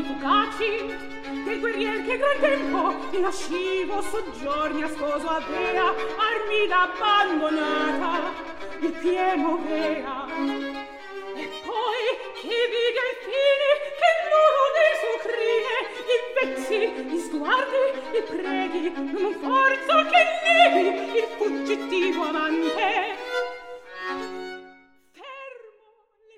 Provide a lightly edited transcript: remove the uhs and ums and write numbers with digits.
fugaci, del guerrier che gran tempo lascivo soggiorni a sposo avea, Armida abbandonata il pie movea. E poi chi vide il fine che loro dei suo crine, i vezzi, gli sguardi, i preghi, non forza che neghi il fuggitivo amante,